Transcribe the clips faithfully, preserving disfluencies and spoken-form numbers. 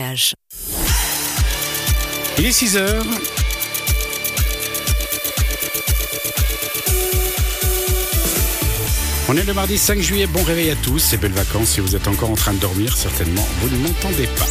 Il est six heures. On est le mardi cinq juillet, bon réveil à tous et belles vacances. Si vous êtes encore en train de dormir, certainement, vous ne m'entendez pas.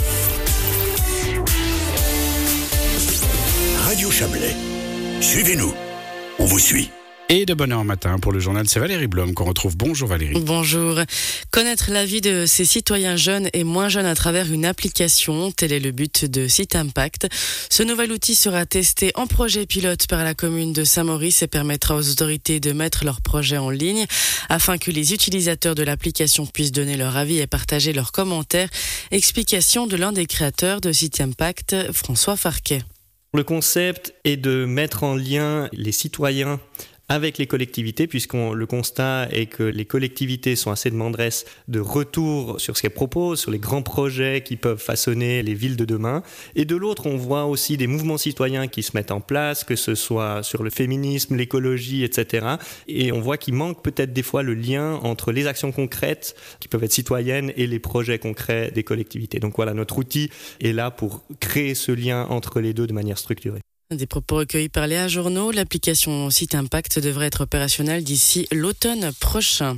Radio Chablais, suivez-nous, on vous suit. Et de bonne heure matin pour le journal, c'est Valérie Blom qu'on retrouve. Bonjour Valérie. Bonjour. Connaître l'avis de ces citoyens jeunes et moins jeunes à travers une application, tel est le but de Site Impact. Ce nouvel outil sera testé en projet pilote par la commune de Saint-Maurice et permettra aux autorités de mettre leurs projets en ligne afin que les utilisateurs de l'application puissent donner leur avis et partager leurs commentaires. Explication de l'un des créateurs de Site Impact, François Farquet. Le concept est de mettre en lien les citoyens avec les collectivités, puisqu'on le constat est que les collectivités sont assez demanderesses de retour sur ce qu'elles proposent, sur les grands projets qui peuvent façonner les villes de demain. Et de l'autre, on voit aussi des mouvements citoyens qui se mettent en place, que ce soit sur le féminisme, l'écologie, et cetera. Et on voit qu'il manque peut-être des fois le lien entre les actions concrètes qui peuvent être citoyennes et les projets concrets des collectivités. Donc voilà, notre outil est là pour créer ce lien entre les deux de manière structurée. Des propos recueillis par Léa Journeau. L'application Site Impact devrait être opérationnelle d'ici l'automne prochain.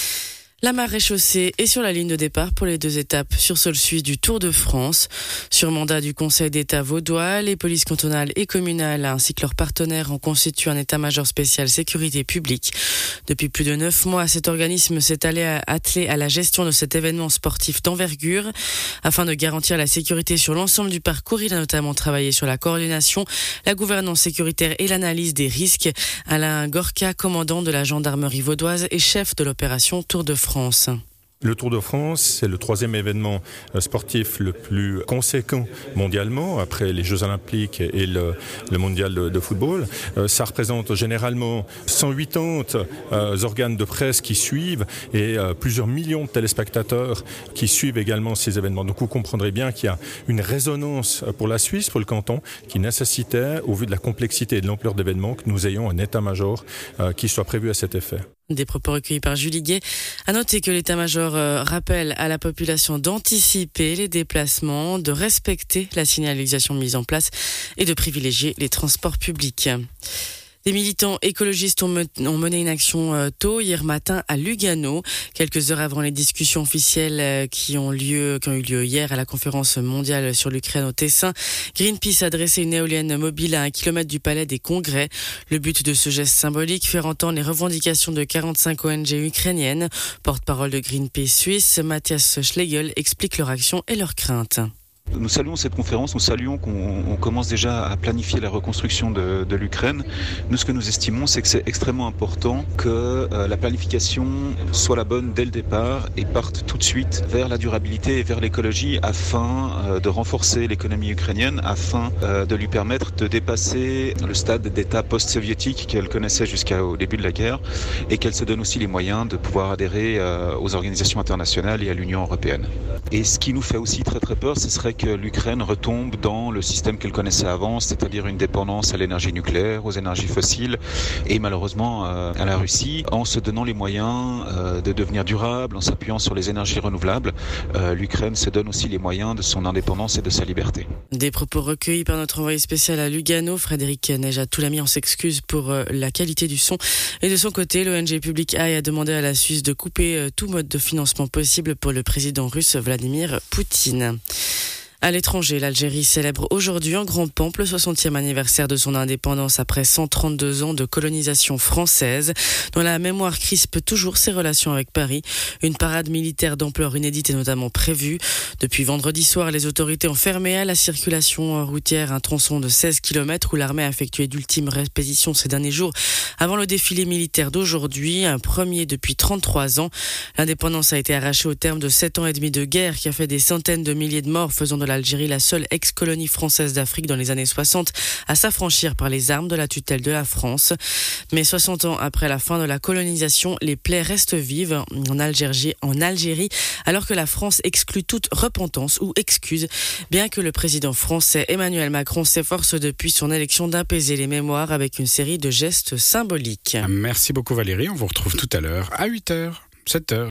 La marée chaussée est sur la ligne de départ pour les deux étapes sur sol suisse du Tour de France. Sur mandat du Conseil d'État vaudois, les polices cantonales et communales ainsi que leurs partenaires ont constitué un état-major spécial sécurité publique. Depuis plus de neuf mois, cet organisme s'est attelé à la gestion de cet événement sportif d'envergure. Afin de garantir la sécurité sur l'ensemble du parcours, il a notamment travaillé sur la coordination, la gouvernance sécuritaire et l'analyse des risques. Alain Gorka, commandant de la gendarmerie vaudoise et chef de l'opération Tour de France. France. Le Tour de France, c'est le troisième événement sportif le plus conséquent mondialement, après les Jeux Olympiques et le, le Mondial de, de football. Euh, ça représente généralement cent quatre-vingts euh, organes de presse qui suivent et euh, plusieurs millions de téléspectateurs qui suivent également ces événements. Donc vous comprendrez bien qu'il y a une résonance pour la Suisse, pour le canton, qui nécessitait, au vu de la complexité et de l'ampleur d'événements, que nous ayons un état-major euh, qui soit prévu à cet effet. Des propos recueillis par Julie Guet. À noter que l'état-major euh, rappelle à la population d'anticiper les déplacements, de respecter la signalisation mise en place et de privilégier les transports publics. Des militants écologistes ont mené une action euh, tôt hier matin à Lugano, quelques heures avant les discussions officielles euh, qui ont lieu, qui ont eu lieu hier à la conférence mondiale sur l'Ukraine au Tessin. Greenpeace a dressé une éolienne mobile à un kilomètre du palais des congrès. Le but de ce geste symbolique, faire entendre les revendications de quarante-cinq O N G ukrainiennes. Porte-parole de Greenpeace Suisse, Matthias Schlegel, explique leur action et leurs craintes. Nous saluons cette conférence, nous saluons qu'on on commence déjà à planifier la reconstruction de, de l'Ukraine. Nous, ce que nous estimons, c'est que c'est extrêmement important que euh, la planification soit la bonne dès le départ et parte tout de suite vers la durabilité et vers l'écologie afin euh, de renforcer l'économie ukrainienne, afin euh, de lui permettre de dépasser le stade d'état post-soviétique qu'elle connaissait jusqu'au début de la guerre et qu'elle se donne aussi les moyens de pouvoir adhérer euh, aux organisations internationales et à l'Union européenne. Et ce qui nous fait aussi très très peur, ce serait que l'Ukraine retombe dans le système qu'elle connaissait avant, c'est-à-dire une dépendance à l'énergie nucléaire, aux énergies fossiles et malheureusement euh, à la Russie, en se donnant les moyens euh, de devenir durable, en s'appuyant sur les énergies renouvelables. Euh, L'Ukraine se donne aussi les moyens de son indépendance et de sa liberté. Des propos recueillis par notre envoyé spécial à Lugano, Frédéric Nejat-Toulami, on s'excuse pour euh, la qualité du son. Et de son côté, l'O N G Public Eye a demandé à la Suisse de couper euh, tout mode de financement possible pour le président russe Vladimir Poutine. À l'étranger, l'Algérie célèbre aujourd'hui en grand pompe le soixantième anniversaire de son indépendance après cent trente-deux ans de colonisation française, dont la mémoire crispe toujours ses relations avec Paris. Une parade militaire d'ampleur inédite est notamment prévue. Depuis vendredi soir, les autorités ont fermé à la circulation routière un tronçon de seize kilomètres où l'armée a effectué d'ultimes répétitions ces derniers jours avant le défilé militaire d'aujourd'hui, un premier depuis trente-trois ans. L'indépendance a été arrachée au terme de sept ans et demi de guerre qui a fait des centaines de milliers de morts, faisant de l'Algérie la seule ex-colonie française d'Afrique dans les années soixante à s'affranchir par les armes de la tutelle de la France. Mais soixante ans après la fin de la colonisation, les plaies restent vives en Algérie, en Algérie, alors que la France exclut toute repentance ou excuse, bien que le président français Emmanuel Macron s'efforce depuis son élection d'apaiser les mémoires avec une série de gestes symboliques. Merci beaucoup Valérie, on vous retrouve tout à l'heure à huit heures, sept heures.